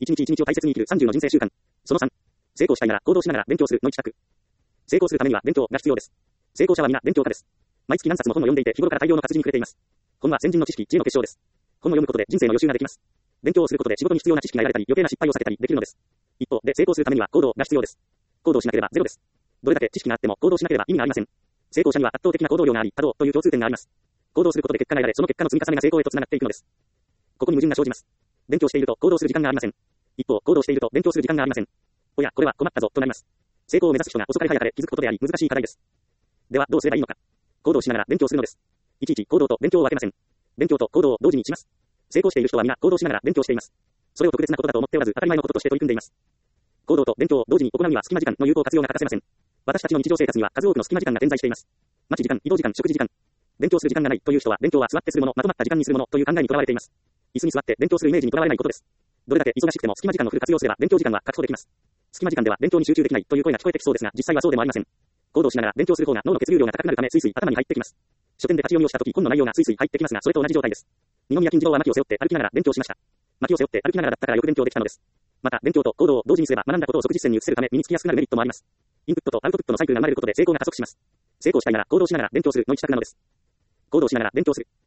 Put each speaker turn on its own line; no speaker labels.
一日一日を大切に生きる30の人生習慣。その3。成功したいなら行動しながら勉強するの一択。成功するためには勉強が必要です。成功者は皆勉強家です。毎月何冊も本を読んでいて日頃から大量の活字に触れています。本は先人の知識、知恵の結晶です。本を読むことで人生の予習ができます。勉強をすることで仕事に必要な知識が得られたり余計な失敗を避けたりできるのです。一方で成功するためには行動が必要です。行動しなければゼロです。どれだけ知識があっても行動しなければ意味がありません。成功者には圧倒的な行動量があり、多動という共通点があります。行動することで結果が得られ、その結果の積み重ねが成功へとつながっていくのです。ここに矛盾が生じます。勉強していると行動する時間がありません。一方、行動していると勉強する時間がありません。おや、これは困ったぞ、となります。成功を目指す人が遅かれ早かれ気づくことであり、難しい課題です。では、どうすればいいのか。行動しながら勉強するのです。いちいち行動と勉強を分けません。勉強と行動を同時にします。成功している人は皆行動しながら勉強しています。それを特別なことだと思っておらず、当たり前のこととして取り組んでいます。行動と勉強を同時に行うには隙間時間の有効活用が欠かせません。私たちの日常生活には数多くの隙間時間が点在しています。待ち時間、移動時間、食事時間。勉強する時間がないという人は、勉強は座ってするもの、まとまった時間にするものという考えにとらわれています。椅子に座って勉強するイメージにとらわれないことです。どれだけ忙しくても隙間時間をフル活用すれば勉強時間は確保できます。隙間時間では勉強に集中できないという声が聞こえてきそうですが、実際はそうでもありません。行動しながら勉強する方が脳の血流量が高くなるため、スイスイ頭に入ってきます。書店で立ち読みをしたとき、本の内容がスイスイ入ってきますが、それと同じ状態です。二宮金次郎は薪を背負って歩きながら勉強しました。薪を背負って歩きながらだったからよく勉強できたのです。また、勉強と行動を同時にすれば、学んだことを即実践に移せるため、身につきやすくなるメリットもあります。インプットとアウトプットのサイクルが生まれることで成功が加速します。成功したいなら行動しながら勉強するの一択なのです。行動しながら勉強する。